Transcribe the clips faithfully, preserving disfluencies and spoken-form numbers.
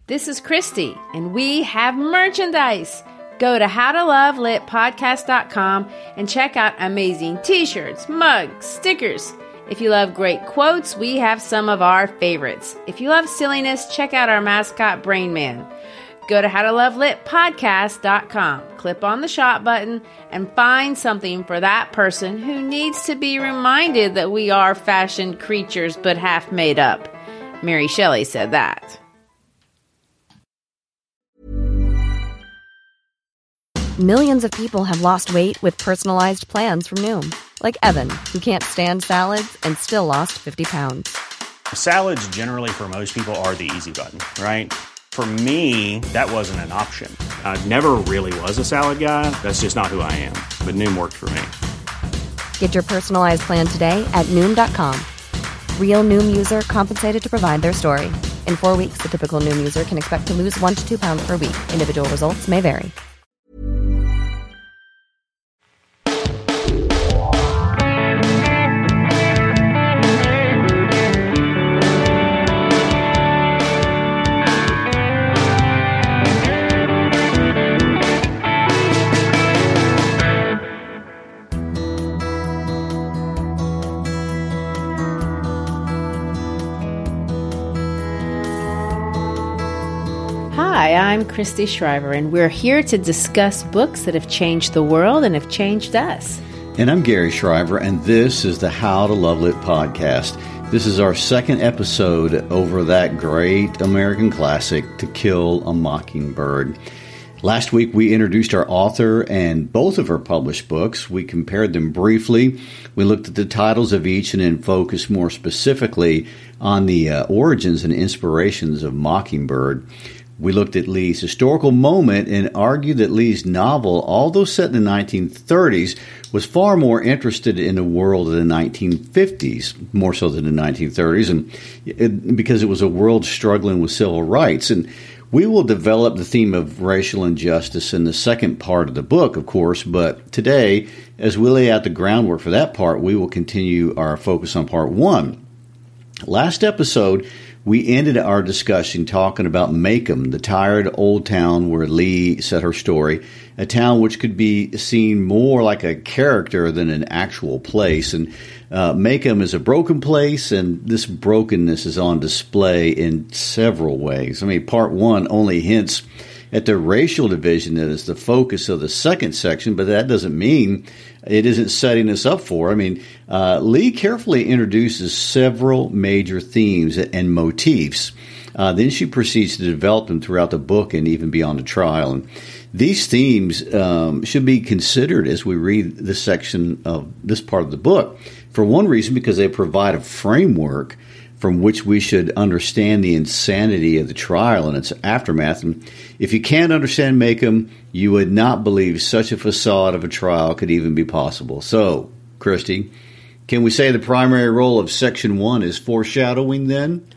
This is Christy, and we have merchandise. Go to how to love lit podcast dot com and check out amazing t-shirts, mugs, stickers. If you love great quotes, we have some of our favorites. If you love silliness, check out our mascot, Brain Man. Go to how to love lit podcast dot com, click on the shop button, and find something for that person who needs to be reminded that we are fashioned creatures but half made up. Mary Shelley said that. Millions of people have lost weight with personalized plans from Noom. Like Evan, who can't stand salads and still lost fifty pounds. Salads generally for most people are the easy button, right? For me, that wasn't an option. I never really was a salad guy. That's just not who I am. But Noom worked for me. Get your personalized plan today at Noom dot com. Real Noom user compensated to provide their story. In four weeks, the typical Noom user can expect to lose one to two pounds per week. Individual results may vary. Hi, I'm Christy Shriver, and we're here to discuss books that have changed the world and have changed us. And I'm Gary Shriver, and this is the How to Love Lit podcast. This is our second episode over that great American classic, To Kill a Mockingbird. Last week, we introduced our author and both of her published books. We compared them briefly. We looked at the titles of each and then focused more specifically on the uh, origins and inspirations of Mockingbird. We looked at Lee's historical moment and argued that Lee's novel, although set in the nineteen thirties, was far more interested in the world of the nineteen fifties, more so than the nineteen thirties, and it, because it was a world struggling with civil rights. And we will develop the theme of racial injustice in the second part of the book, of course, but today, as we lay out the groundwork for that part, we will continue our focus on part one. Last episode, we ended our discussion talking about Maycomb, the tired old town where Lee set her story, a town which could be seen more like a character than an actual place. And uh, Maycomb is a broken place, and this brokenness is on display in several ways. I mean, part one only hints at the racial division that is the focus of the second section, but that doesn't mean it isn't setting us up for. I mean, uh, Lee carefully introduces several major themes and motifs. Uh, then she proceeds to develop them throughout the book and even beyond the trial. And these themes um, should be considered as we read this section of this part of the book. For one reason, because they provide a framework from which we should understand the insanity of the trial and its aftermath. And if you can't understand Maycomb, you would not believe such a facade of a trial could even be possible. So, Christy, can we say the primary role of Section one is foreshadowing then?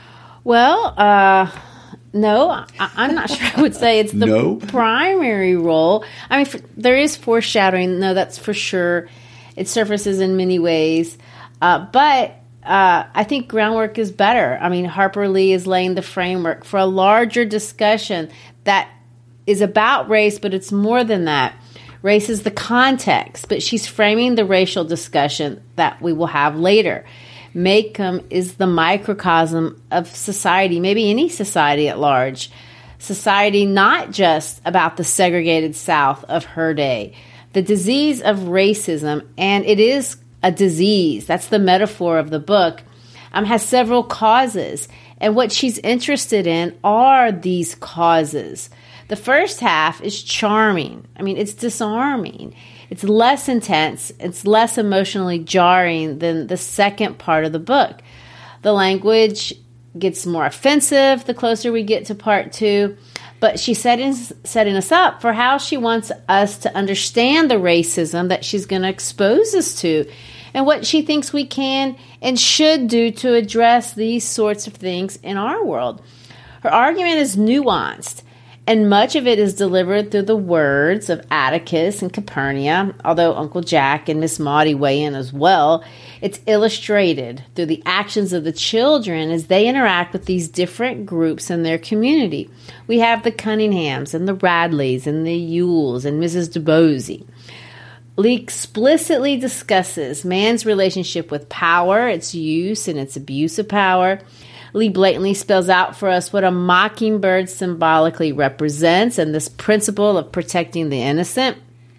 Well, uh, no, I, I'm not sure I would say it's the no? primary role. I mean, for, there is foreshadowing. No, that's for sure. It surfaces in many ways. Uh, but Uh, I think groundwork is better. I mean, Harper Lee is laying the framework for a larger discussion that is about race, but it's more than that. Race is the context, but she's framing the racial discussion that we will have later. Maycomb is the microcosm of society, maybe any society at large. Society not just about the segregated South of her day. The disease of racism, and it is a disease, that's the metaphor of the book, um, has several causes. And what she's interested in are these causes. The first half is charming. I mean, it's disarming. It's less intense. It's less emotionally jarring than the second part of the book. The language gets more offensive the closer we get to part two. But she's setting, setting us up for how she wants us to understand the racism that she's going to expose us to and what she thinks we can and should do to address these sorts of things in our world. Her argument is nuanced, And much of it is delivered through the words of Atticus and Calpurnia, although Uncle Jack and Miss Maudie weigh in as well. It's illustrated through the actions of the children as they interact with these different groups in their community. We have the Cunninghams and the Radleys and the Yules and Missus DeBosey. Lee explicitly discusses man's relationship with power, its use and its abuse of power. Lee blatantly spells out for us what a mockingbird symbolically represents and this principle of protecting the innocent.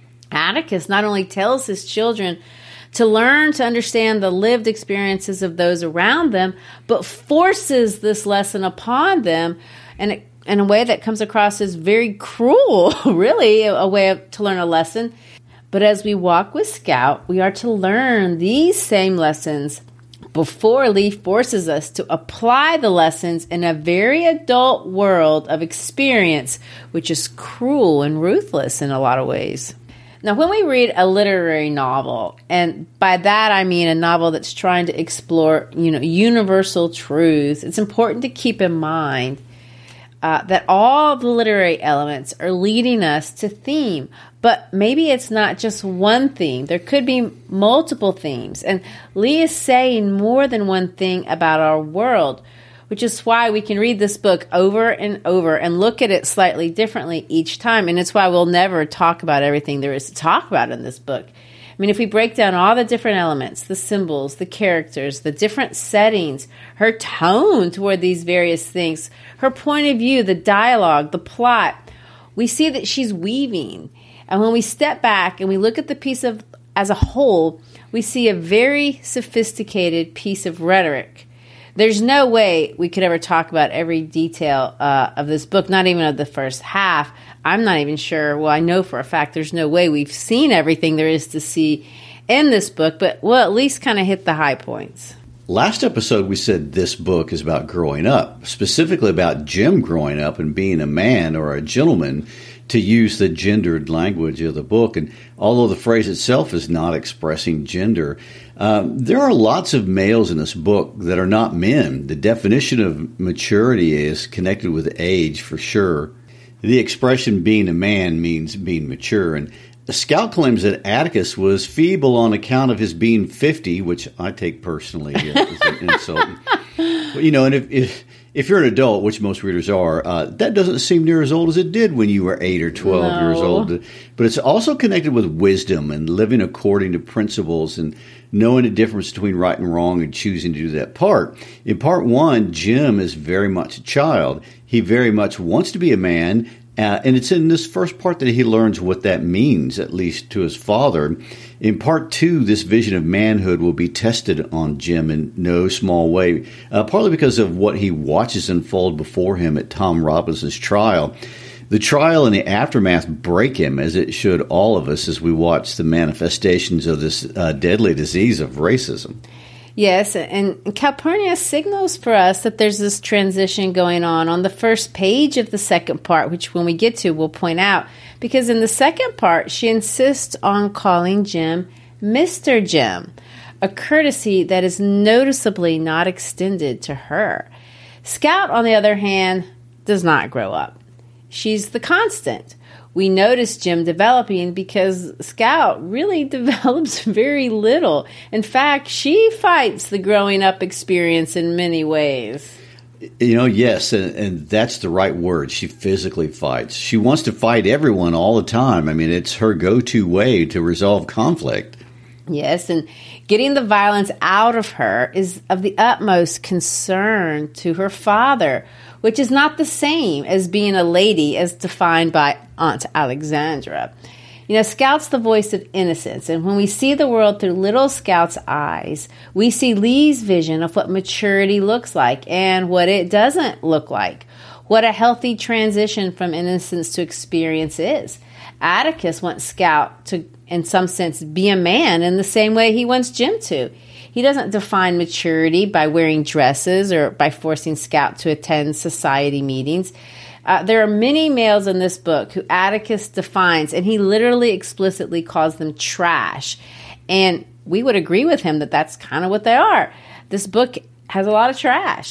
Atticus not only tells his children to learn to understand the lived experiences of those around them, but forces this lesson upon them in a, in a way that comes across as very cruel, really, a, a way of, to learn a lesson. But as we walk with Scout, we are to learn these same lessons before Lee forces us to apply the lessons in a very adult world of experience, which is cruel and ruthless in a lot of ways. Now, when we read a literary novel, and by that I mean a novel that's trying to explore, you know, universal truths, it's important to keep in mind uh, that all the literary elements are leading us to theme. But maybe it's not just one theme. There could be multiple themes. And Lee is saying more than one thing about our world, which is why we can read this book over and over and look at it slightly differently each time. And it's why we'll never talk about everything there is to talk about in this book. I mean, if we break down all the different elements, the symbols, the characters, the different settings, her tone toward these various things, her point of view, the dialogue, the plot, we see that she's weaving. And when we step back and we look at the piece of as a whole, we see a very sophisticated piece of rhetoric. There's no way we could ever talk about every detail uh, of this book, not even of the first half. I'm not even sure. Well, I know for a fact there's no way we've seen everything there is to see in this book, but we'll at least kind of hit the high points. Last episode, we said this book is about growing up, specifically about Jim growing up and being a man or a gentleman, to use the gendered language of the book. And although the phrase itself is not expressing gender, um, there are lots of males in this book that are not men. The definition of maturity is connected with age for sure. The expression being a man means being mature. And Scout claims that Atticus was feeble on account of his being fifty, which I take personally as an insult. But, you know, and if, if If you're an adult, which most readers are, uh, that doesn't seem near as old as it did when you were eight or twelve no. years old. But it's also connected with wisdom and living according to principles and knowing the difference between right and wrong and choosing to do that part. In part one, Jim is very much a child. He very much wants to be a man. Uh, and it's in this first part that he learns what that means, at least to his father. In part two, this vision of manhood will be tested on Jim in no small way, uh, partly because of what he watches unfold before him at Tom Robbins's trial. The trial and the aftermath break him, as it should all of us as we watch the manifestations of this uh, deadly disease of racism. Yes, and Calpurnia signals for us that there's this transition going on on the first page of the second part, which when we get to, we'll point out. Because in the second part, she insists on calling Jim Mister Jim, a courtesy that is noticeably not extended to her. Scout, on the other hand, does not grow up. She's the constant. We notice Jim developing because Scout really develops very little. In fact, she fights the growing up experience in many ways. You know, yes, and, and that's the right word. She physically fights. She wants to fight everyone all the time. I mean, it's her go-to way to resolve conflict. Yes, and getting the violence out of her is of the utmost concern to her father, which is not the same as being a lady as defined by Aunt Alexandra. You know, Scout's the voice of innocence, and when we see the world through little Scout's eyes, we see Lee's vision of what maturity looks like and what it doesn't look like, what a healthy transition from innocence to experience is. Atticus wants Scout to, in some sense, be a man in the same way he wants Jim to. He doesn't define maturity by wearing dresses or by forcing Scout to attend society meetings. Uh, there are many males in this book who Atticus defines, and he literally explicitly calls them trash. And we would agree with him that that's kind of what they are. This book has a lot of trash.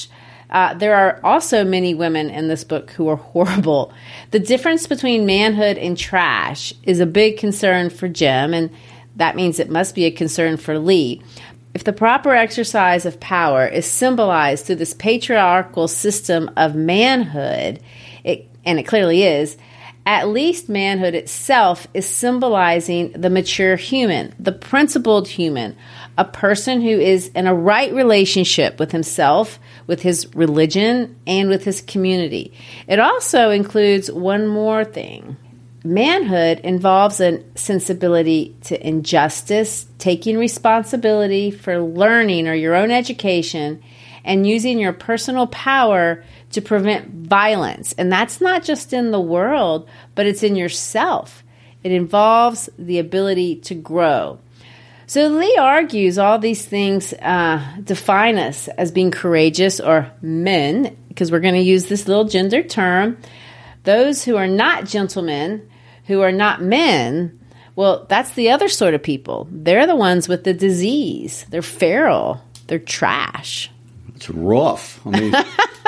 Uh, there are also many women in this book who are horrible. The difference between manhood and trash is a big concern for Jim, and that means it must be a concern for Lee. If the proper exercise of power is symbolized through this patriarchal system of manhood, it, and it clearly is, at least manhood itself is symbolizing the mature human, the principled human, a person who is in a right relationship with himself, with his religion, and with his community. It also includes one more thing. Manhood involves a sensibility to injustice, taking responsibility for learning or your own education, and using your personal power to prevent violence. And that's not just in the world, but it's in yourself. It involves the ability to grow. So Lee argues all these things uh, define us as being courageous or men, because we're going to use this little gender term. Those who are not gentlemen, who are not men, well, that's the other sort of people. They're the ones with the disease. They're feral. They're trash. It's rough. I mean,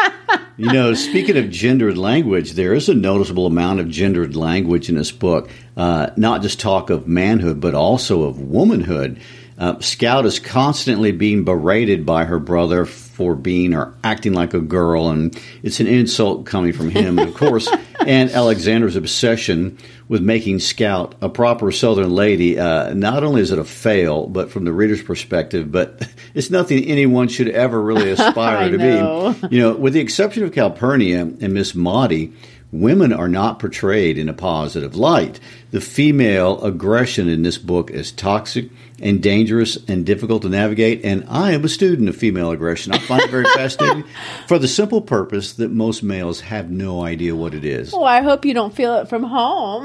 you know, speaking of gendered language, there is a noticeable amount of gendered language in this book. Uh, not just talk of manhood, but also of womanhood. Uh, Scout is constantly being berated by her brother for being or acting like a girl, and it's an insult coming from him. And of course, Aunt Alexandra's obsession with making Scout a proper Southern lady, uh, not only is it a fail, but from the reader's perspective, but it's nothing anyone should ever really aspire to know. be. You know, with the exception of Calpurnia and Miss Maudie, women are not portrayed in a positive light. The female aggression in this book is toxic and dangerous and difficult to navigate, and I am a student of female aggression. I find it very fascinating for the simple purpose that most males have no idea what it is. Oh, I hope you don't feel it from home.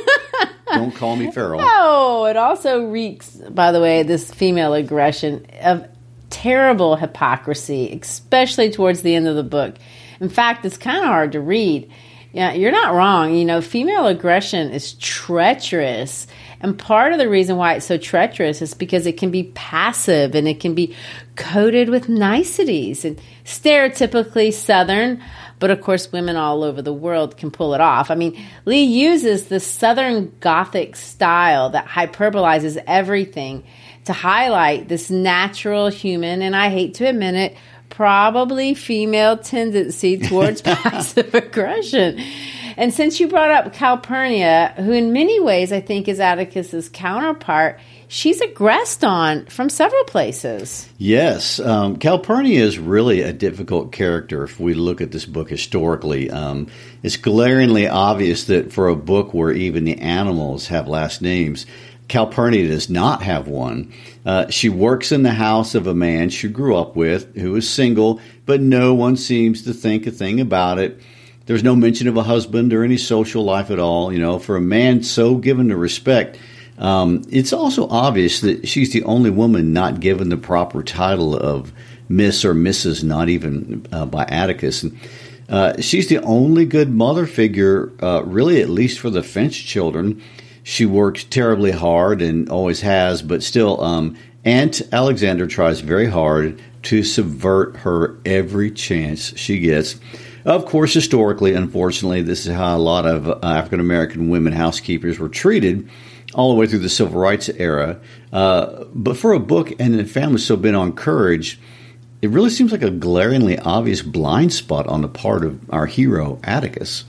Don't call me feral. No, it also reeks, by the way, this female aggression of terrible hypocrisy, especially towards the end of the book. In fact, it's kind of hard to read. Yeah, you're not wrong. You know, female aggression is treacherous. And part of the reason why it's so treacherous is because it can be passive and it can be coated with niceties and stereotypically Southern. But of course, women all over the world can pull it off. I mean, Lee uses the Southern Gothic style that hyperbolizes everything to highlight this natural human, and I hate to admit it, probably female tendency towards passive aggression. And since you brought up Calpurnia, who in many ways I think is Atticus's counterpart, she's aggressed on from several places. Yes. Um, Calpurnia is really a difficult character if we look at this book historically. Um, it's glaringly obvious that for a book where even the animals have last names, Calpurnia does not have one. Uh, she works in the house of a man she grew up with who is single, but no one seems to think a thing about it. There's no mention of a husband or any social life at all. You know, for a man so given to respect, um, it's also obvious that she's the only woman not given the proper title of Miss or Missus, not even uh, by Atticus. And, uh, she's the only good mother figure, uh, really, at least for the Finch children. She works terribly hard and always has, but still, um, Aunt Alexandra tries very hard to subvert her every chance she gets. Of course, historically, unfortunately, this is how a lot of uh, African-American women housekeepers were treated all the way through the Civil Rights era. Uh, but for a book and a family so bent on courage, it really seems like a glaringly obvious blind spot on the part of our hero, Atticus.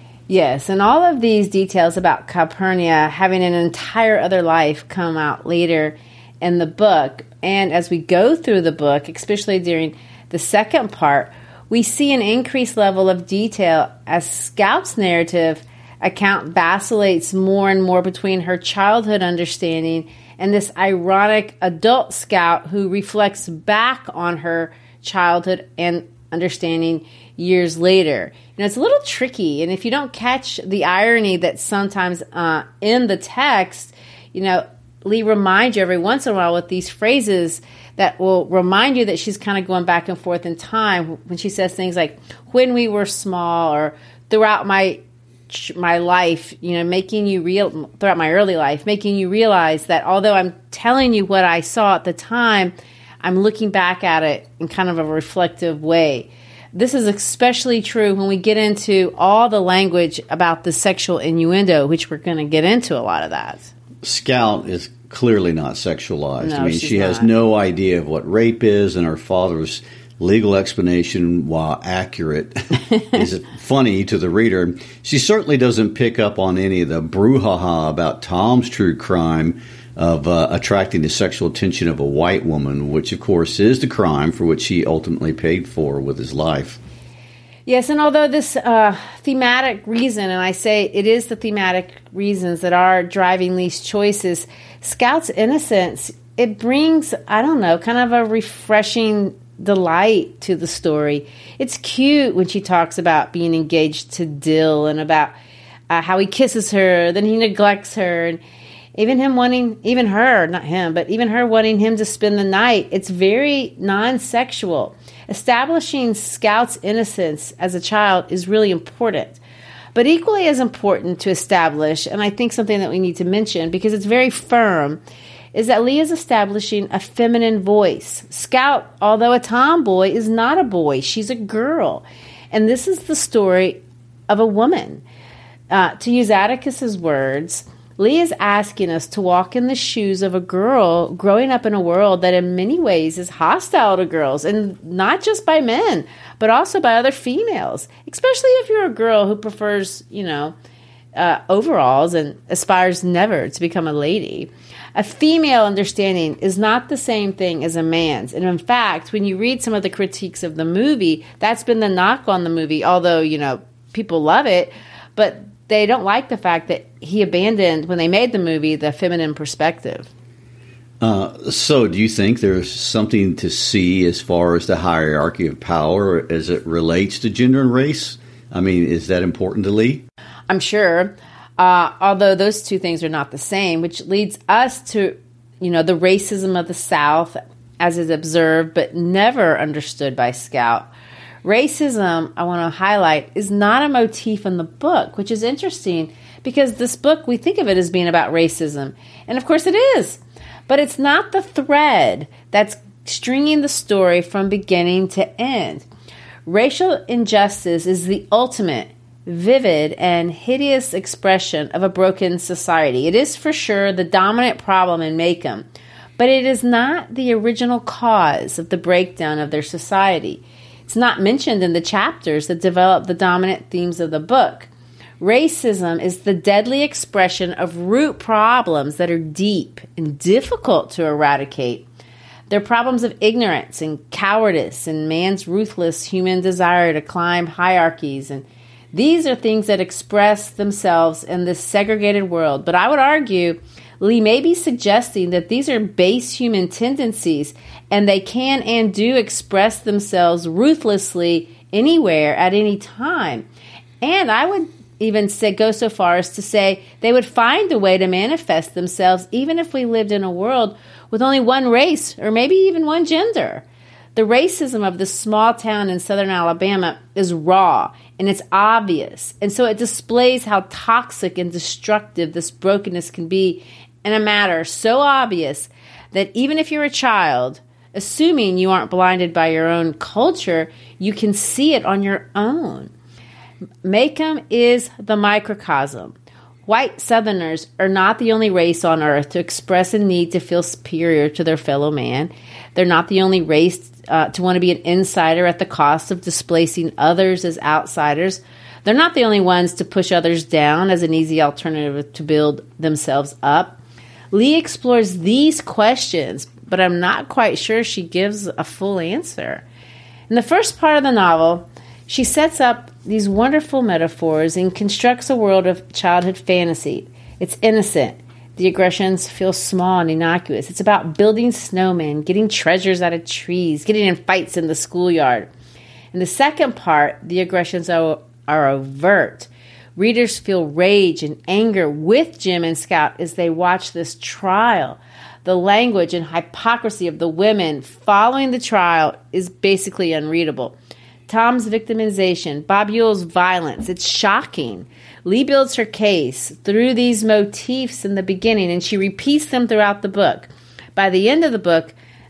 Yes, and all of these details about Calpurnia having an entire other life come out later in the book. And as we go through the book, especially during the second part, we see an increased level of detail as Scout's narrative account vacillates more and more between her childhood understanding and this ironic adult Scout who reflects back on her childhood and understanding years later. You know, it's a little tricky, and if you don't catch the irony that's sometimes uh, in the text, you know, Lee reminds you every once in a while with these phrases that will remind you that she's kind of going back and forth in time when she says things like, when we were small, or throughout my my life, you know, making you real throughout my early life, making you realize that although I'm telling you what I saw at the time, I'm looking back at it in kind of a reflective way. This is especially true when we get into all the language about the sexual innuendo, which we're going to get into a lot of that. Scout is clearly not sexualized. No, I mean, she's she has not. no idea of what rape is, and her father's legal explanation, while accurate, is funny to the reader. She certainly doesn't pick up on any of the brouhaha about Tom's true crime of uh, attracting the sexual attention of a white woman, which, of course, is the crime for which he ultimately paid for with his life. Yes, and although this uh, thematic reason, and I say it is the thematic reasons that are driving these choices, Scout's innocence, it brings, I don't know, kind of a refreshing delight to the story. It's cute when she talks about being engaged to Dill and about uh, how he kisses her, then he neglects her, and even him wanting, even her, not him, but even her wanting him to spend the night. It's very non-sexual. Establishing Scout's innocence as a child is really important. But equally as important to establish, and I think something that we need to mention because it's very firm, is that Lee is establishing a feminine voice. Scout, although a tomboy, is not a boy. She's a girl. And this is the story of a woman. Uh, to use Atticus's words, Lee is asking us to walk in the shoes of a girl growing up in a world that in many ways is hostile to girls, and not just by men, but also by other females, especially if you're a girl who prefers, you know, uh, overalls and aspires never to become a lady. A female understanding is not the same thing as a man's. And in fact, when you read some of the critiques of the movie, that's been the knock on the movie, although, you know, people love it, but they don't like the fact that he abandoned, when they made the movie, the feminine perspective. Uh, so do you think there's something to see as far as the hierarchy of power as it relates to gender and race? I mean, is that important to Lee? I'm sure, uh, although those two things are not the same, which leads us to, you know, the racism of the South as is observed but never understood by Scout. Racism, I want to highlight, is not a motif in the book, which is interesting because this book, we think of it as being about racism. And of course it is. But it's not the thread that's stringing the story from beginning to end. Racial injustice is the ultimate, vivid, and hideous expression of a broken society. It is for sure the dominant problem in Maycomb, but it is not the original cause of the breakdown of their society. It's not mentioned in the chapters that develop the dominant themes of the book. Racism is the deadly expression of root problems that are deep and difficult to eradicate. They're problems of ignorance and cowardice and man's ruthless human desire to climb hierarchies. And these are things that express themselves in this segregated world. But I would argue Lee may be suggesting that these are base human tendencies, and they can and do express themselves ruthlessly anywhere at any time. And I would even say, go so far as to say they would find a way to manifest themselves even if we lived in a world with only one race or maybe even one gender. The racism of this small town in southern Alabama is raw and it's obvious. And so it displays how toxic and destructive this brokenness can be in a matter so obvious that even if you're a child, assuming you aren't blinded by your own culture, you can see it on your own. Maycomb is the microcosm. White Southerners are not the only race on earth to express a need to feel superior to their fellow man. They're not the only race uh, to want to be an insider at the cost of displacing others as outsiders. They're not the only ones to push others down as an easy alternative to build themselves up. Lee explores these questions, but I'm not quite sure she gives a full answer. In the first part of the novel, she sets up these wonderful metaphors and constructs a world of childhood fantasy. It's innocent. The aggressions feel small and innocuous. It's about building snowmen, getting treasures out of trees, getting in fights in the schoolyard. In the second part, the aggressions are, are overt. Readers feel rage and anger with Jim and Scout as they watch this trial. The language and hypocrisy of the women following the trial is basically unreadable. Tom's victimization, Bob Yule's violence, it's shocking. Lee builds her case through these motifs in the beginning, and she repeats them throughout the book. By the end of the book,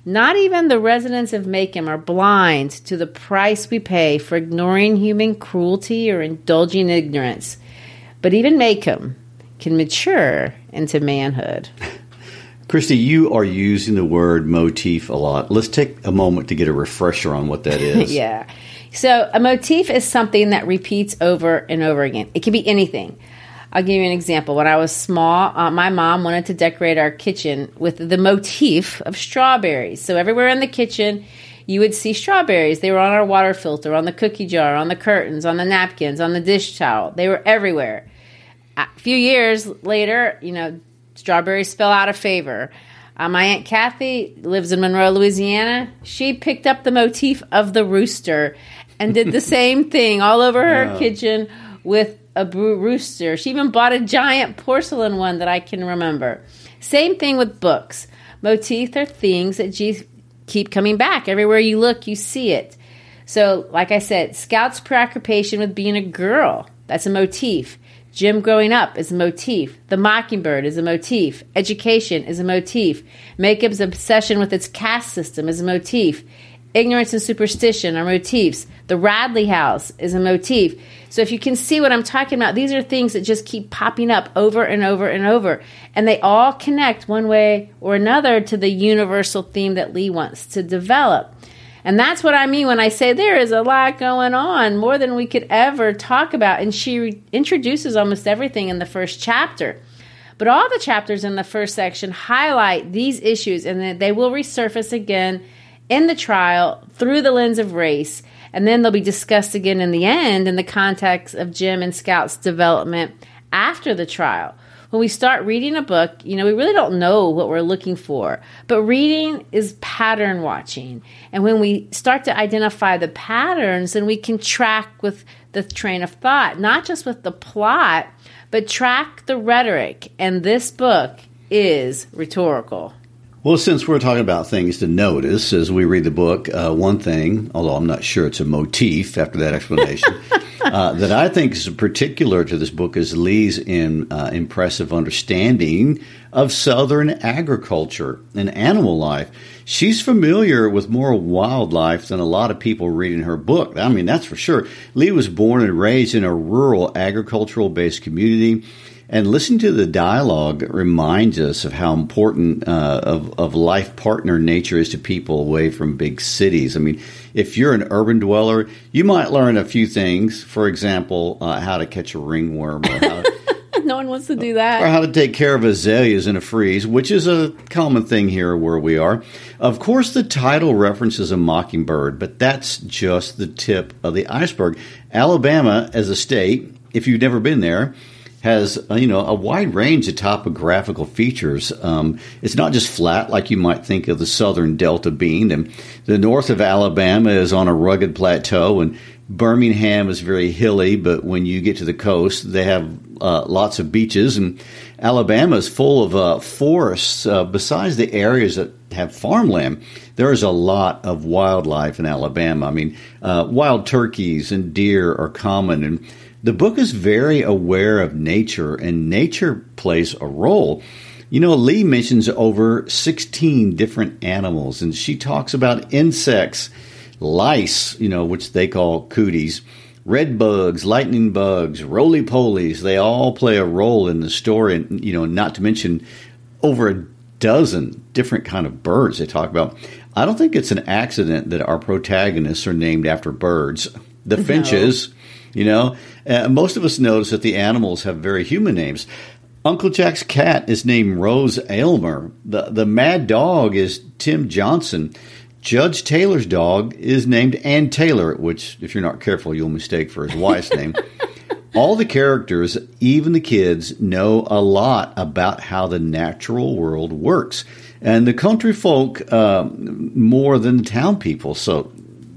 Not even the residents of Maycomb are blind to the price we pay for ignoring human cruelty or indulging ignorance. But even Maycomb can mature into manhood. Christy, you are using the word motif a lot. Let's take a moment to get a refresher on what that is. Yeah. So a motif is something that repeats over and over again. It can be anything. I'll give you an example. When I was small, uh, my mom wanted to decorate our kitchen with the motif of strawberries. So everywhere in the kitchen, you would see strawberries. They were on our water filter, on the cookie jar, on the curtains, on the napkins, on the dish towel. They were everywhere. A few years later, you know, strawberries fell out of favor. Uh, my Aunt Kathy lives in Monroe, Louisiana. She picked up the motif of the rooster and did the same thing all over her yeah. kitchen with a rooster. She even bought a giant porcelain one that I can remember. Same thing with books. Motifs are things that just keep coming back. Everywhere you look, you see it. So, like I said, Scout's preoccupation with being a girl, that's a motif. Jim growing up is a motif. The Mockingbird is a motif. Education is a motif. Makeup's obsession with its caste system is a motif. Ignorance and superstition are motifs. The Radley House is a motif. So if you can see what I'm talking about, these are things that just keep popping up over and over and over. And they all connect one way or another to the universal theme that Lee wants to develop. And that's what I mean when I say there is a lot going on, more than we could ever talk about. And she re- introduces almost everything in the first chapter. But all the chapters in the first section highlight these issues, and then they will resurface again in the trial through the lens of race. And then they'll be discussed again in the end in the context of Jim and Scout's development after the trial. When we start reading a book, you know, we really don't know what we're looking for. But reading is pattern watching. And when we start to identify the patterns, then we can track with the train of thought, not just with the plot, but track the rhetoric. And this book is rhetorical. Well, since we're talking about things to notice as we read the book, uh, one thing, although I'm not sure it's a motif after that explanation, uh, that I think is particular to this book is Lee's in, uh, impressive understanding of Southern agriculture and animal life. She's familiar with more wildlife than a lot of people reading her book. I mean, that's for sure. Lee was born and raised in a rural agricultural-based community. And listening to the dialogue reminds us of how important uh, of, of life partner nature is to people away from big cities. I mean, if you're an urban dweller, you might learn a few things. For example, uh, how to catch a ringworm, or how to, no one wants to do that, or how to take care of azaleas in a freeze, which is a common thing here where we are. Of course, the title references a mockingbird, but that's just the tip of the iceberg. Alabama, as a state, if you've never been there, has, you know, a wide range of topographical features. Um, it's not just flat like you might think of the southern delta being. And the north of Alabama is on a rugged plateau, and Birmingham is very hilly, but when you get to the coast, they have uh, lots of beaches. And Alabama is full of uh, forests. Uh, besides the areas that have farmland, there is a lot of wildlife in Alabama. I mean, uh, wild turkeys and deer are common, and the book is very aware of nature, and nature plays a role. You know, Lee mentions over sixteen different animals, and she talks about insects, lice, you know, which they call cooties, red bugs, lightning bugs, roly-polies. They all play a role in the story, and, you know, not to mention over a dozen different kind of birds they talk about. I don't think it's an accident that our protagonists are named after birds. The no. finches... You know, uh, most of us notice that the animals have very human names. Uncle Jack's cat is named Rose Aylmer. The the mad dog is Tim Johnson. Judge Taylor's dog is named Ann Taylor, which, if you're not careful, you'll mistake for his wife's name. All the characters, even the kids, know a lot about how the natural world works. And the country folk uh, more than the town people. So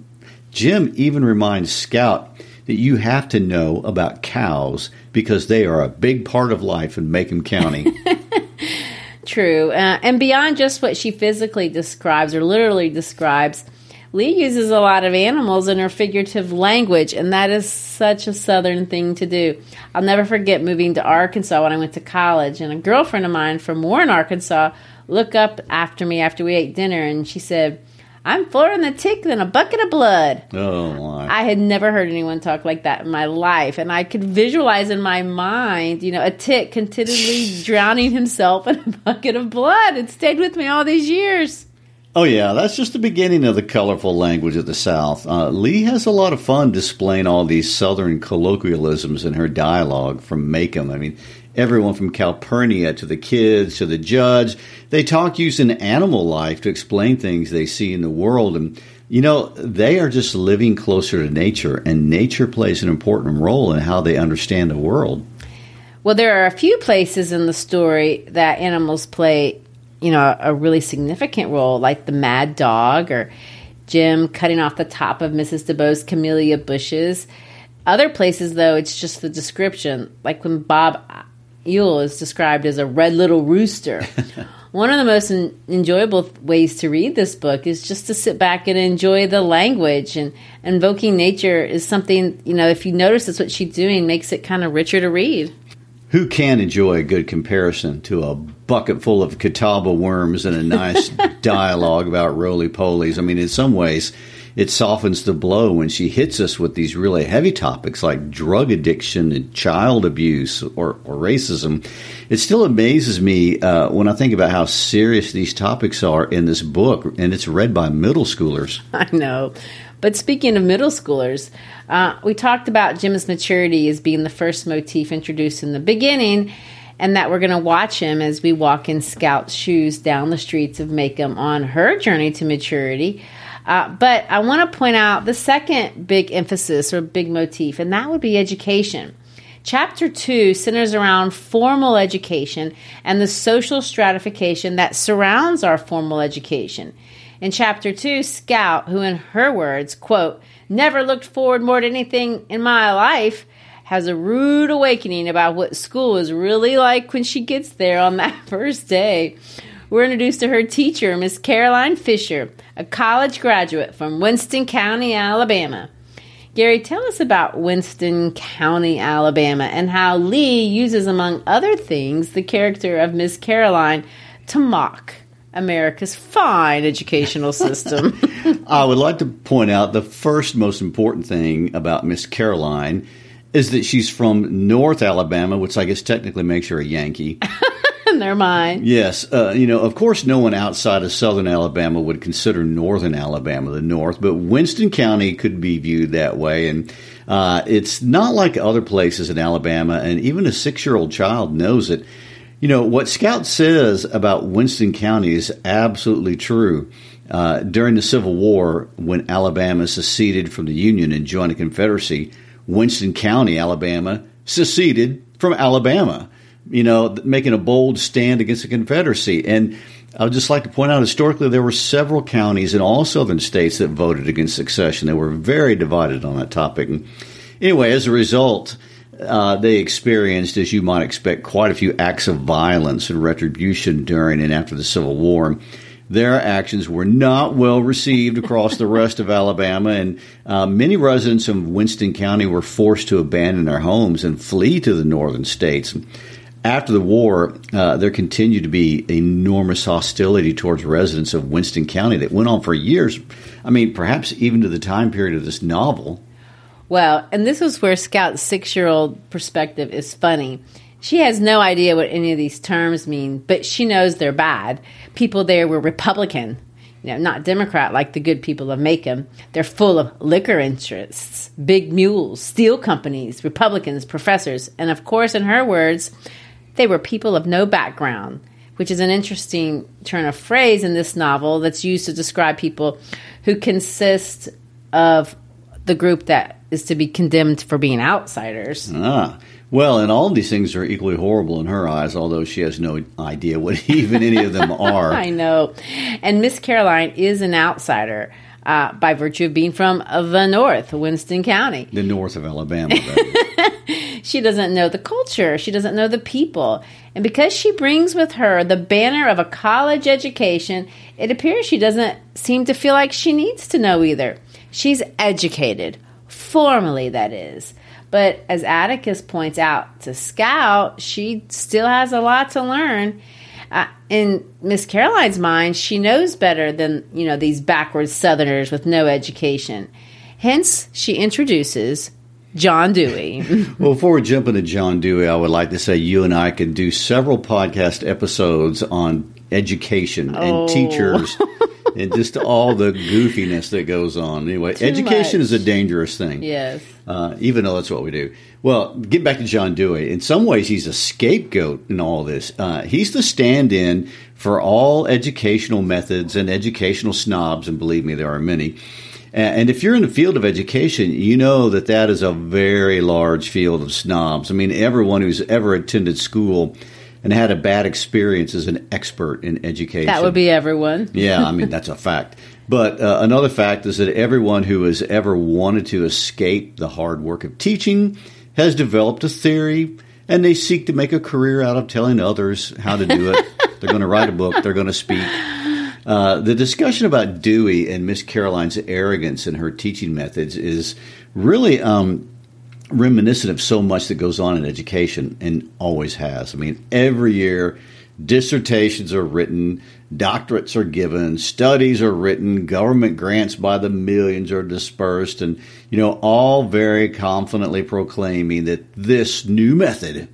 Jim even reminds Scout that you have to know about cows because they are a big part of life in Macomb County. True. Uh, and beyond just what she physically describes or literally describes, Lee uses a lot of animals in her figurative language, and that is such a Southern thing to do. I'll never forget moving to Arkansas when I went to college, and a girlfriend of mine from Warren, Arkansas, look up after me after we ate dinner, and she said, I'm fuller than a tick than a bucket of blood. Oh, my. I had never heard anyone talk like that in my life, and I could visualize in my mind, you know, a tick continually drowning himself in a bucket of blood. It stayed with me all these years. Oh, yeah, that's just the beginning of the colorful language of the South. Uh, Lee has a lot of fun displaying all these Southern colloquialisms in her dialogue from Maycomb. I mean, everyone from Calpurnia to the kids to the judge, they talk using animal life to explain things they see in the world. And, you know, they are just living closer to nature, and nature plays an important role in how they understand the world. Well, there are a few places in the story that animals play, you know, a really significant role, like the mad dog or Jim cutting off the top of Missus DeBoe's camellia bushes. Other places, though, it's just the description, like when Bob Ewell is described as a red little rooster. One of the most en- enjoyable ways to read this book is just to sit back and enjoy the language. And invoking nature is something, you know, if you notice that's what she's doing, makes it kind of richer to read. Who can enjoy a good comparison to a bucket full of Catawba worms and a nice dialogue about roly-polies? I mean, in some ways, it softens the blow when she hits us with these really heavy topics like drug addiction and child abuse or, or racism. It still amazes me uh, when I think about how serious these topics are in this book, and it's read by middle schoolers. I know. But speaking of middle schoolers, uh, we talked about Jim's maturity as being the first motif introduced in the beginning, and that we're going to watch him as we walk in Scout's shoes down the streets of Maycomb on her journey to maturity. Uh, but I want to point out the second big emphasis or big motif, and that would be education. Chapter two centers around formal education and the social stratification that surrounds our formal education. In Chapter two, Scout, who in her words, quote, never looked forward more to anything in my life, has a rude awakening about what school is really like when she gets there on that first day. We're introduced to her teacher, Miss Caroline Fisher, a college graduate from Winston County, Alabama. Gary, tell us about Winston County, Alabama, and how Lee uses, among other things, the character of Miss Caroline to mock America's fine educational system. I would like to point out the first most important thing about Miss Caroline is that she's from North Alabama, which I guess technically makes her a Yankee. In their mind. Yes. Uh, you know, of course, no one outside of Southern Alabama would consider Northern Alabama the North, but Winston County could be viewed that way. And uh, it's not like other places in Alabama, and even a six-year-old child knows it. You know, what Scout says about Winston County is absolutely true. Uh, during the Civil War, when Alabama seceded from the Union and joined the Confederacy, Winston County, Alabama, seceded from Alabama, you know, making a bold stand against the Confederacy. And I would just like to point out, historically, there were several counties in all southern states that voted against secession. They were very divided on that topic. And anyway, as a result, uh, they experienced, as you might expect, quite a few acts of violence and retribution during and after the Civil War. Their actions were not well received across the rest of Alabama, and uh, many residents of Winston County were forced to abandon their homes and flee to the northern states. After the war, uh, there continued to be enormous hostility towards residents of Winston County that went on for years. I mean, perhaps even to the time period of this novel. Well, and this is where Scout's six-year-old perspective is funny. She has no idea what any of these terms mean, but she knows they're bad. People there were Republican, you know, not Democrat like the good people of Maycomb. They're full of liquor interests, big mules, steel companies, Republicans, professors, and of course, in her words, they were people of no background, which is an interesting turn of phrase in this novel that's used to describe people who consist of the group that is to be condemned for being outsiders. Ah, well, and all of these things are equally horrible in her eyes, although she has no idea what even any of them are. I know. And Miss Caroline is an outsider uh, by virtue of being from the north, Winston County. The north of Alabama, that is. She doesn't know the culture. She doesn't know the people. And because she brings with her the banner of a college education, it appears she doesn't seem to feel like she needs to know either. She's educated, formally, that is. But as Atticus points out to Scout, she still has a lot to learn. Uh, in Miss Caroline's mind, she knows better than, you know, these backwards Southerners with no education. Hence, she introduces John Dewey. Well, before we jump into John Dewey, I would like to say you and I could do several podcast episodes on education Oh. and teachers and just all the goofiness that goes on. Anyway, Too education much. is a dangerous thing. Yes. Uh, even though that's what we do. Well, get back to John Dewey. In some ways, he's a scapegoat in all this. Uh, he's the stand-in for all educational methods and educational snobs, and believe me, there are many. And if you're in the field of education, you know that that is a very large field of snobs. I mean, everyone who's ever attended school and had a bad experience is an expert in education. That would be everyone. Yeah, I mean, that's a fact. But uh, another fact is that everyone who has ever wanted to escape the hard work of teaching has developed a theory, and they seek to make a career out of telling others how to do it. They're going to write a book. They're going to speak. Uh, the discussion about Dewey and Miss Caroline's arrogance in her teaching methods is really um, reminiscent of so much that goes on in education and always has. I mean, every year dissertations are written, doctorates are given, studies are written, government grants by the millions are dispersed, and, you know, all very confidently proclaiming that this new method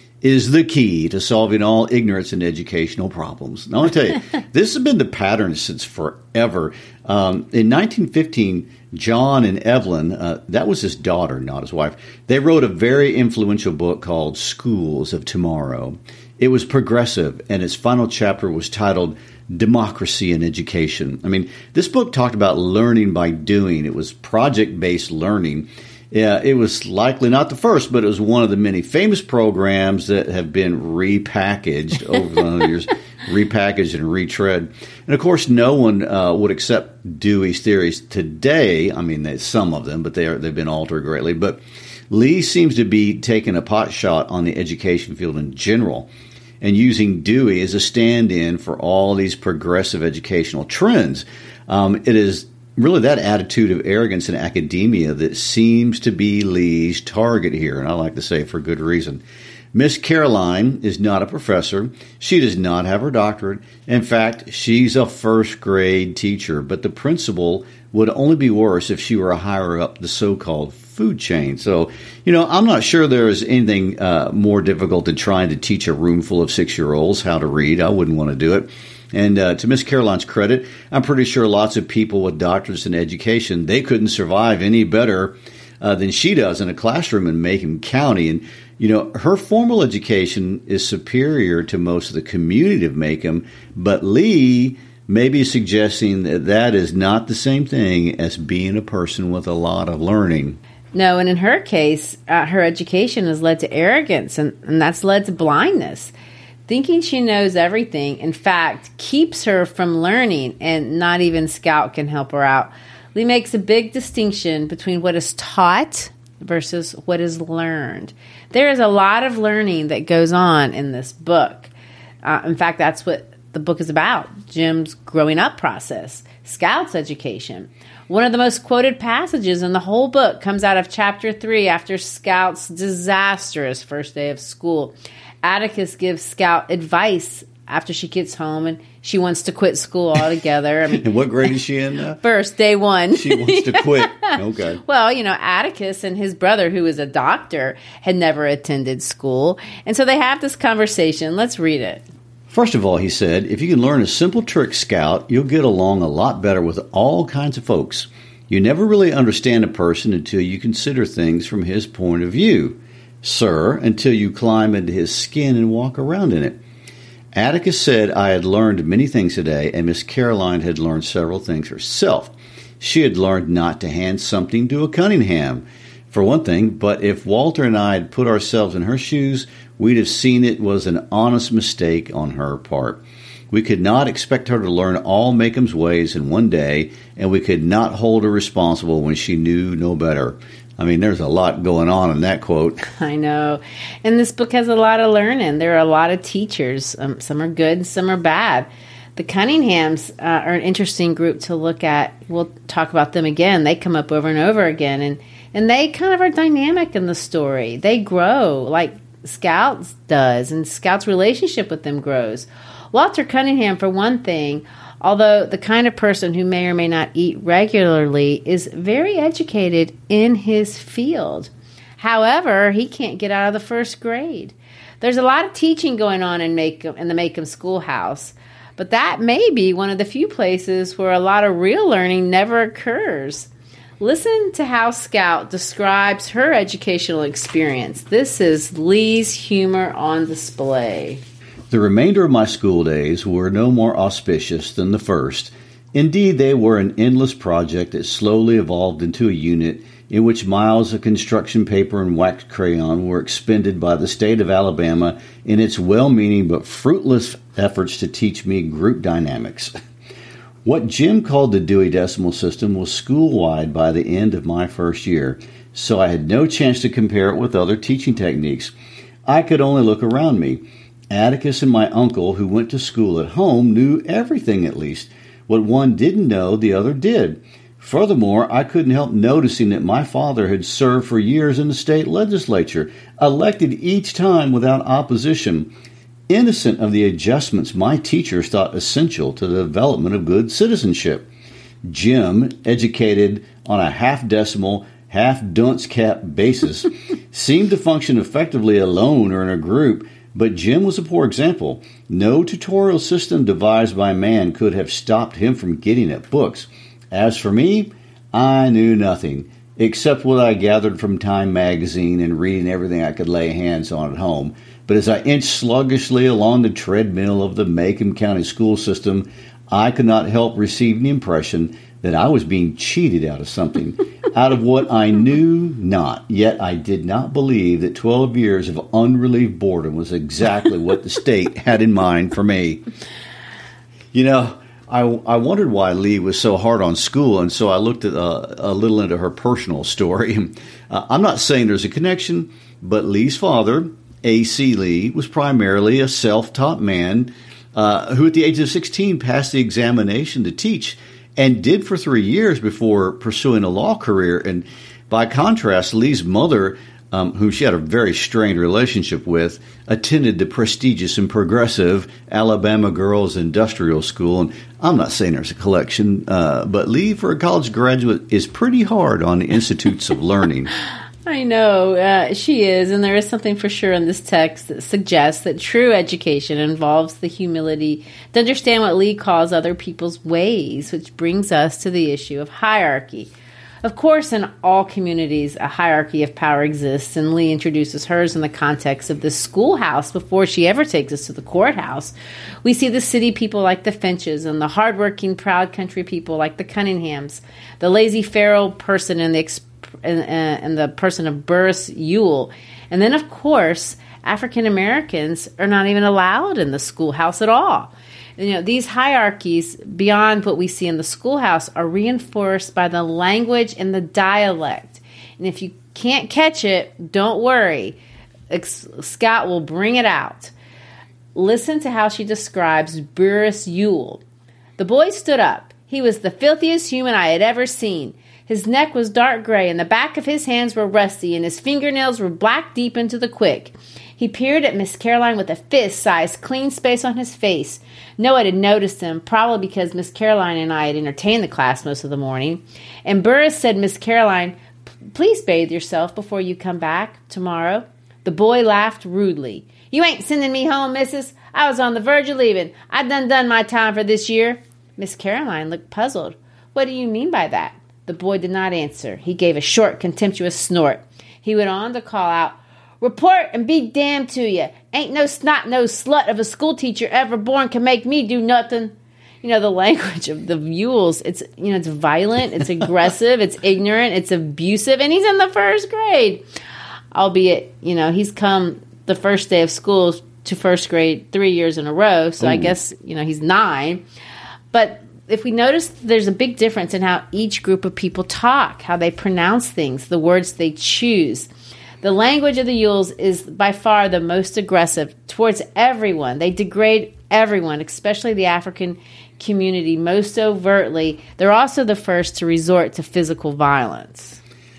is the key to solving all ignorance and educational problems. Now, I want to tell you, this has been the pattern since forever. Um, in nineteen fifteen, John and Evelyn, uh, that was his daughter, not his wife, they wrote a very influential book called Schools of Tomorrow. It was progressive, and its final chapter was titled Democracy in Education. I mean, this book talked about learning by doing. It was project-based learning. Yeah, it was likely not the first, but it was one of the many famous programs that have been repackaged over the years, repackaged and retread. And, of course, no one uh, would accept Dewey's theories today. I mean, they, some of them, but they are, they've been altered greatly. But Lee seems to be taking a pot shot on the education field in general and using Dewey as a stand-in for all these progressive educational trends. Um, it is really that attitude of arrogance in academia that seems to be Lee's target here, and I like to say for good reason. Miss Caroline is not a professor. She does not have her doctorate. In fact, she's a first-grade teacher, but the principal would only be worse if she were higher up the so-called food chain. So, you know, I'm not sure there is anything uh, more difficult than trying to teach a room full of six-year-olds how to read. I wouldn't want to do it. And uh, to Miss Caroline's credit, I'm pretty sure lots of people with doctorates in education, they couldn't survive any better uh, than she does in a classroom in Macomb County. And, you know, her formal education is superior to most of the community of Macomb, but Lee may be suggesting that that is not the same thing as being a person with a lot of learning. No, and in her case, uh, her education has led to arrogance, and, and that's led to blindness. Thinking she knows everything, in fact, keeps her from learning, and not even Scout can help her out. Lee makes a big distinction between what is taught versus what is learned. There is a lot of learning that goes on in this book. Uh, in fact, that's what the book is about. Jim's growing up process, Scout's education. One of the most quoted passages in the whole book comes out of chapter three after Scout's disastrous first day of school. Atticus gives Scout advice after she gets home and she wants to quit school altogether. I mean, And what grade is she in now? First, day one. She wants to quit. Okay. Well, you know, Atticus and his brother, who is a doctor, had never attended school. And so they have this conversation. Let's read it. First of all, he said, if you can learn a simple trick, Scout, you'll get along a lot better with all kinds of folks. You never really understand a person until you consider things from his point of view. Sir, until you climb into his skin and walk around in it. Atticus said I had learned many things today, and Miss Caroline had learned several things herself. She had learned not to hand something to a Cunningham, for one thing, but if Walter and I had put ourselves in her shoes, we'd have seen it was an honest mistake on her part. We could not expect her to learn all Macomb's ways in one day, and we could not hold her responsible when she knew no better. I mean, there's a lot going on in that quote. I know. And this book has a lot of learning. There are a lot of teachers. Um, some are good and some are bad. The Cunninghams uh, are an interesting group to look at. We'll talk about them again. They come up over and over again. And, and they kind of are dynamic in the story. They grow like Scout does, and Scout's relationship with them grows. Walter Cunningham, for one thing, although the kind of person who may or may not eat regularly, is very educated in his field. However, he can't get out of the first grade. There's a lot of teaching going on in, Macomb, in the Macomb Schoolhouse, but that may be one of the few places where a lot of real learning never occurs. Listen to how Scout describes her educational experience. This is Lee's humor on display. The remainder of my school days were no more auspicious than the first. Indeed, they were an endless project that slowly evolved into a unit in which miles of construction paper and wax crayon were expended by the state of Alabama in its well-meaning but fruitless efforts to teach me group dynamics. What Jim called the Dewey Decimal System was school-wide by the end of my first year, so I had no chance to compare it with other teaching techniques. I could only look around me. Atticus and my uncle, who went to school at home, knew everything at least. What one didn't know, the other did. Furthermore, I couldn't help noticing that my father had served for years in the state legislature, elected each time without opposition, innocent of the adjustments my teachers thought essential to the development of good citizenship. Jim, educated on a half-decimal, half-dunce cap basis, seemed to function effectively alone or in a group, but Jim was a poor example. No tutorial system devised by man could have stopped him from getting at books. As for me, I knew nothing, except what I gathered from Time magazine and reading everything I could lay hands on at home. But as I inched sluggishly along the treadmill of the Macomb County school system, I could not help receiving the impression that I was being cheated out of something, out of what I knew not. Yet I did not believe that twelve years of unrelieved boredom was exactly what the state had in mind for me. You know, I, I wondered why Lee was so hard on school, and so I looked at uh, a little into her personal story. Uh, I'm not saying there's a connection, but Lee's father, A C Lee, was primarily a self-taught man uh, who at the age of sixteen passed the examination to teach and did for three years before pursuing a law career. And by contrast, Lee's mother, um, who she had a very strained relationship with, attended the prestigious and progressive Alabama Girls Industrial School. And I'm not saying there's a collection, uh, but Lee, for a college graduate, is pretty hard on the Institutes of Learning. I know, uh, she is, and there is something for sure in this text that suggests that true education involves the humility to understand what Lee calls other people's ways, which brings us to the issue of hierarchy. Of course, in all communities, a hierarchy of power exists, and Lee introduces hers in the context of the schoolhouse before she ever takes us to the courthouse. We see the city people like the Finches and the hardworking, proud country people like the Cunninghams, the lazy, feral person in the exp- and, and the person of Burris Ewell. And then, of course, African Americans are not even allowed in the schoolhouse at all. And, you know, these hierarchies, beyond what we see in the schoolhouse, are reinforced by the language and the dialect. And if you can't catch it, don't worry. Scott will bring it out. Listen to how she describes Burris Ewell. The boy stood up. He was the filthiest human I had ever seen. His neck was dark gray, and the back of his hands were rusty, and his fingernails were black deep into the quick. He peered at Miss Caroline with a fist-sized clean space on his face. No one had noticed him, probably because Miss Caroline and I had entertained the class most of the morning. And Burris said, Miss Caroline, please bathe yourself before you come back tomorrow. The boy laughed rudely. You ain't sending me home, missus. I was on the verge of leaving. I done done my time for this year. Miss Caroline looked puzzled. What do you mean by that? The boy did not answer. He gave a short, contemptuous snort. He went on to call out, Report and be damned to you. Ain't no snot-nosed slut of a schoolteacher ever born can make me do nothing. You know, the language of the Ewells, it's, you know, it's violent, it's aggressive, it's ignorant, it's abusive, and he's in the first grade. Albeit, you know, he's come the first day of school to first grade three years in a row, so Ooh. I guess, you know, he's nine. But if we notice, there's a big difference in how each group of people talk, how they pronounce things, the words they choose. The language of the Ewells is by far the most aggressive towards everyone. They degrade everyone, especially the African community, most overtly. They're also the first to resort to physical violence.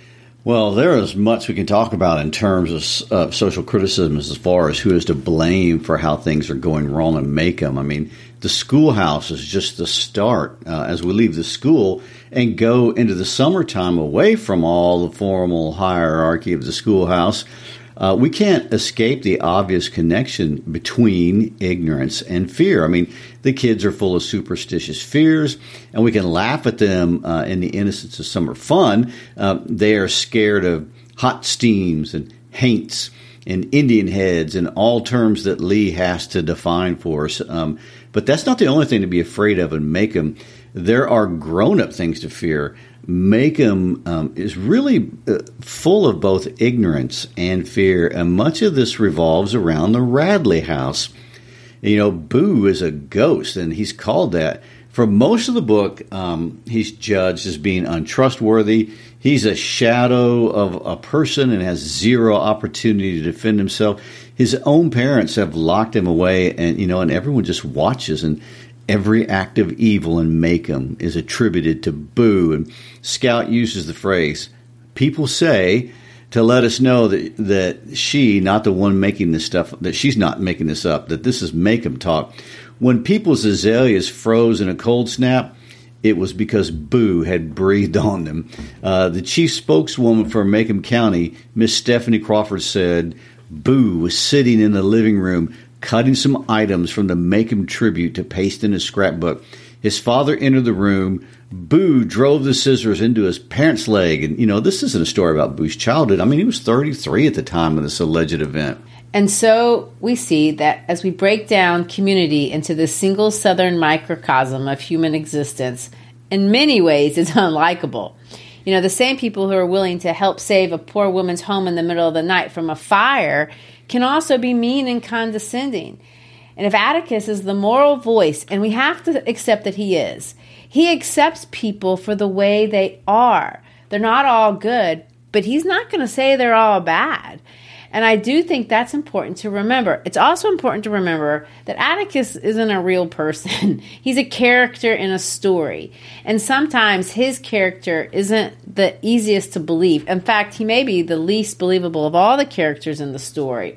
Well, there is much we can talk about in terms of uh, social criticism as far as who is to blame for how things are going wrong in Maycomb. I mean, the schoolhouse is just the start uh, as we leave the school and go into the summertime away from all the formal hierarchy of the schoolhouse. Uh, we can't escape the obvious connection between ignorance and fear. I mean, the kids are full of superstitious fears, and we can laugh at them uh, in the innocence of summer fun. Uh, they are scared of hot steams and haints and Indian heads and all terms that Lee has to define for us. Um, but that's not the only thing to be afraid of in Maycomb. There are grown-up things to fear. Maycomb um, is really uh, full of both ignorance and fear, and much of this revolves around the Radley house. You know, Boo is a ghost, and he's called that. For most of the book, um, he's judged as being untrustworthy. He's a shadow of a person and has zero opportunity to defend himself. His own parents have locked him away, and you know, and everyone just watches. And every act of evil in Maycomb is attributed to Boo. And Scout uses the phrase, "People say," to let us know that that she, not the one making this stuff, that she's not making this up, that this is Maycomb talk. When people's azaleas froze in a cold snap, it was because Boo had breathed on them. Uh, the chief spokeswoman for Maycomb County, Miss Stephanie Crawford, said Boo was sitting in the living room cutting some items from the Maycomb Tribute to paste in his scrapbook. His father entered the room. Boo drove the scissors into his parents' leg. And, you know, this isn't a story about Boo's childhood. I mean, he was thirty-three at the time of this alleged event. And so we see that as we break down community into this single southern microcosm of human existence, in many ways it's unlikable. You know, the same people who are willing to help save a poor woman's home in the middle of the night from a fire can also be mean and condescending. And if Atticus is the moral voice, and we have to accept that he is, he accepts people for the way they are. They're not all good, but he's not going to say they're all bad. And I do think that's important to remember. It's also important to remember that Atticus isn't a real person. He's a character in a story. And sometimes his character isn't the easiest to believe. In fact, he may be the least believable of all the characters in the story.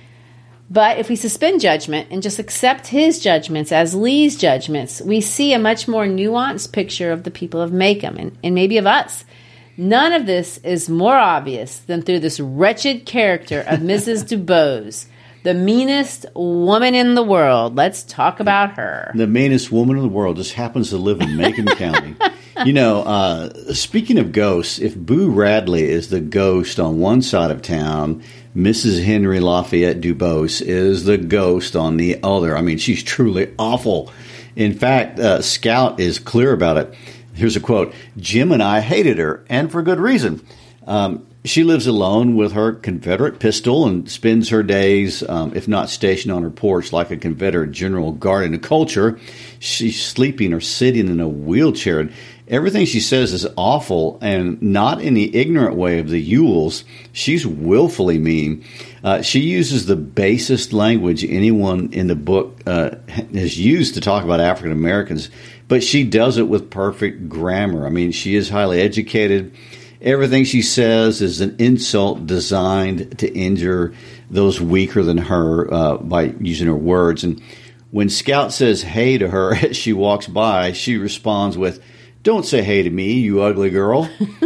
But if we suspend judgment and just accept his judgments as Lee's judgments, we see a much more nuanced picture of the people of Maycomb and, and maybe of us. None of this is more obvious than through this wretched character of Missus DuBose, the meanest woman in the world. Let's talk about her. The meanest woman in the world just happens to live in Maycomb County. You know, uh, speaking of ghosts, if Boo Radley is the ghost on one side of town, Missus Henry Lafayette DuBose is the ghost on the other. I mean, she's truly awful. In fact, uh, Scout is clear about it. Here's a quote. "Jim and I hated her, and for good reason. Um, she lives alone with her Confederate pistol and spends her days, um, if not stationed on her porch, like a Confederate general guarding a culture. She's sleeping or sitting in a wheelchair. And everything she says is awful, and not in the ignorant way of the Ewells. She's willfully mean. Uh, she uses the basest language anyone in the book uh, has used to talk about African Americans, but she does it with perfect grammar. I mean, she is highly educated. Everything she says is an insult designed to injure those weaker than her uh, by using her words. And when Scout says hey to her as she walks by, she responds with, "Don't say hey to me, you ugly girl."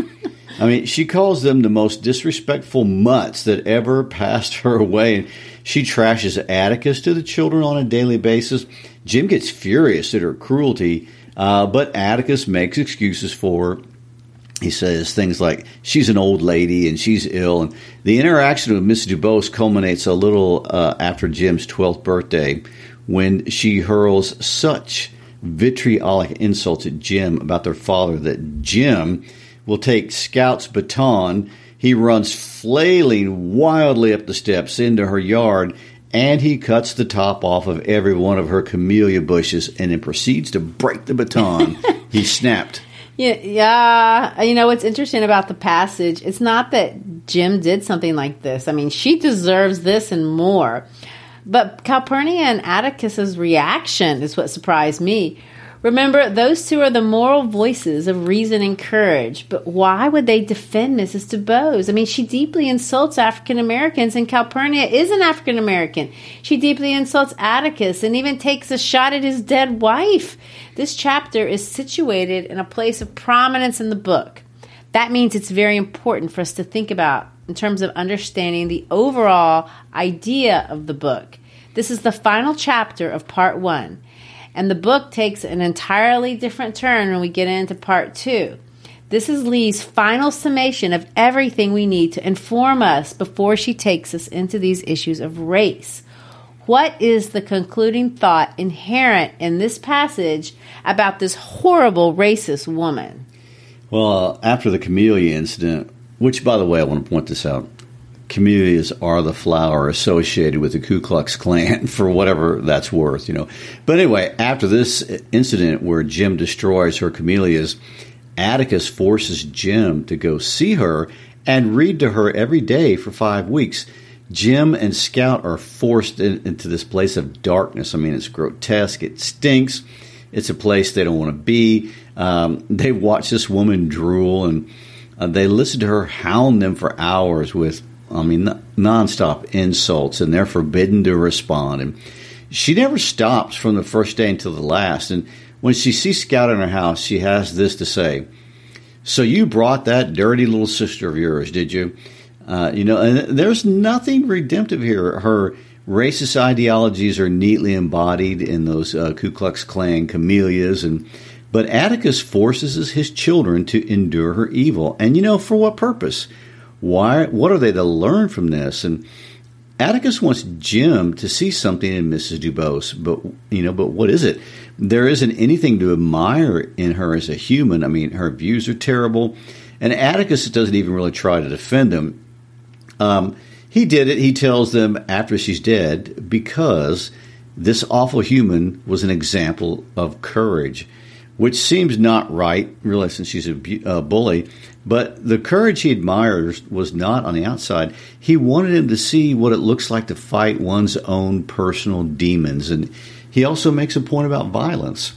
I mean, she calls them the most disrespectful mutts that ever passed her way. And she trashes Atticus to the children on a daily basis. Jim gets furious at her cruelty, uh, but Atticus makes excuses for her. He says things like, she's an old lady and she's ill. And the interaction with Missus DuBose culminates a little uh, after Jim's twelfth birthday, when she hurls such vitriolic insults at Jim about their father that Jim will take Scout's baton. He runs flailing wildly up the steps into her yard, and he cuts the top off of every one of her camellia bushes and then proceeds to break the baton he snapped. Yeah, yeah. You know, what's interesting about the passage, it's not that Jim did something like this. I mean, she deserves this and more. But Calpurnia and Atticus's reaction is what surprised me. Remember, those two are the moral voices of reason and courage. But why would they defend Missus DuBose? I mean, she deeply insults African Americans, and Calpurnia is an African American. She deeply insults Atticus and even takes a shot at his dead wife. This chapter is situated in a place of prominence in the book. That means it's very important for us to think about in terms of understanding the overall idea of the book. This is the final chapter of part one. And the book takes an entirely different turn when we get into part two. This is Lee's final summation of everything we need to inform us before she takes us into these issues of race. What is the concluding thought inherent in this passage about this horrible racist woman? Well, uh, after the camellia incident, which, by the way, I want to point this out, camellias are the flower associated with the Ku Klux Klan, for whatever that's worth, you know. But anyway, after this incident where Jim destroys her camellias, Atticus forces Jim to go see her and read to her every day for five weeks. Jim and Scout are forced in, into this place of darkness. I mean, it's grotesque. It stinks. It's a place they don't want to be. Um, they watch this woman drool, and uh, they listen to her hound them for hours with I mean, nonstop insults, and they're forbidden to respond. And she never stops from the first day until the last. And when she sees Scout in her house, she has this to say: "So you brought that dirty little sister of yours, did you?" Uh, you know, and there's nothing redemptive here. Her racist ideologies are neatly embodied in those uh, Ku Klux Klan camellias, and but Atticus forces his children to endure her evil. And you know, for what purpose? Why? What are they to learn from this? And Atticus wants Jim to see something in Missus DuBose, but you know, but what is it? There isn't anything to admire in her as a human. I mean, her views are terrible, and Atticus doesn't even really try to defend them. Um, he did it. He tells them after she's dead because this awful human was an example of courage, which seems not right, really, since she's a bu- uh, bully. But the courage he admires was not on the outside. He wanted him to see what it looks like to fight one's own personal demons. And he also makes a point about violence.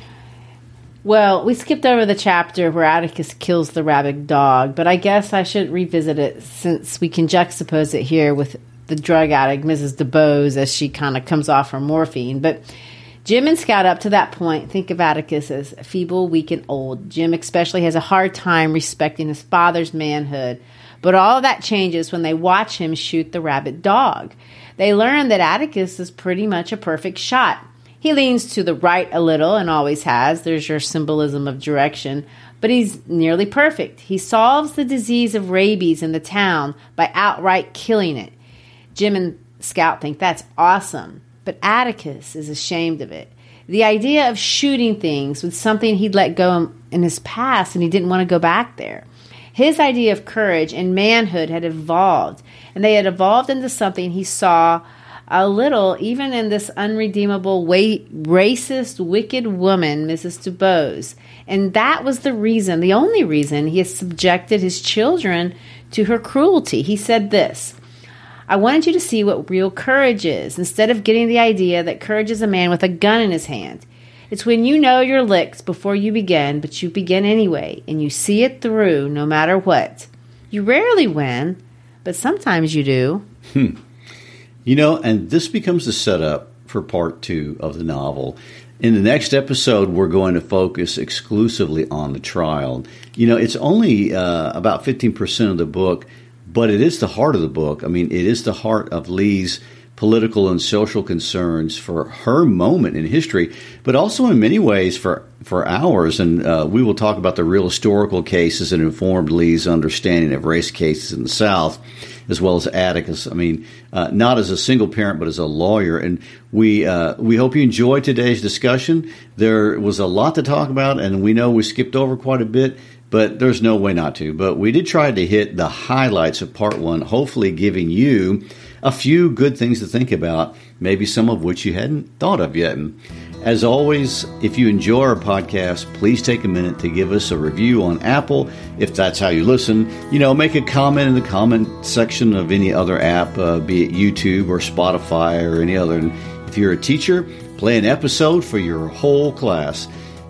Well, we skipped over the chapter where Atticus kills the rabid dog, but I guess I should revisit it since we can juxtapose it here with the drug addict, Missus DuBose, as she kind of comes off her morphine. But Jim and Scout, up to that point, think of Atticus as feeble, weak, and old. Jim especially has a hard time respecting his father's manhood. But all of that changes when they watch him shoot the rabid dog. They learn that Atticus is pretty much a perfect shot. He leans to the right a little and always has. There's your symbolism of direction. But he's nearly perfect. He solves the disease of rabies in the town by outright killing it. Jim and Scout think that's awesome. But Atticus is ashamed of it. The idea of shooting things was something he'd let go in his past, and he didn't want to go back there. His idea of courage and manhood had evolved, and they had evolved into something he saw a little, even in this unredeemable, way, racist, wicked woman, Missus DuBose. And that was the reason, the only reason, he has subjected his children to her cruelty. He said this: "I wanted you to see what real courage is, instead of getting the idea that courage is a man with a gun in his hand. It's when you know your licks before you begin, but you begin anyway, and you see it through no matter what. You rarely win, but sometimes you do." Hmm. You know, and this becomes the setup for part two of the novel. In the next episode, we're going to focus exclusively on the trial. You know, it's only uh, about fifteen percent of the book, but it is the heart of the book. I mean, it is the heart of Lee's political and social concerns for her moment in history, but also in many ways for, for ours. And uh, we will talk about the real historical cases that informed Lee's understanding of race cases in the South, as well as Atticus. I mean, uh, not as a single parent, but as a lawyer. And we uh, we hope you enjoyed today's discussion. There was a lot to talk about, and we know we skipped over quite a bit, but there's no way not to. But we did try to hit the highlights of part one, hopefully giving you a few good things to think about, maybe some of which you hadn't thought of yet. And as always, if you enjoy our podcast, please take a minute to give us a review on Apple, if that's how you listen. You know, make a comment in the comment section of any other app, uh, be it YouTube or Spotify or any other. And if you're a teacher, play an episode for your whole class.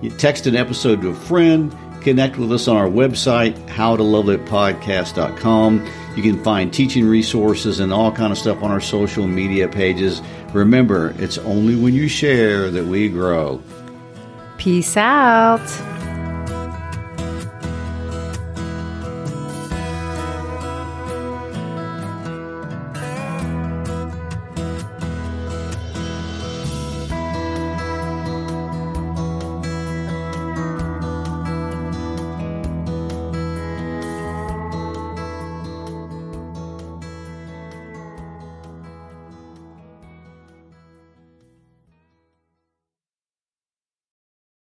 You text an episode to a friend. Connect with us on our website, how to love lit podcast dot com. You can find teaching resources and all kind of stuff on our social media pages. Remember, it's only when you share that we grow. Peace out.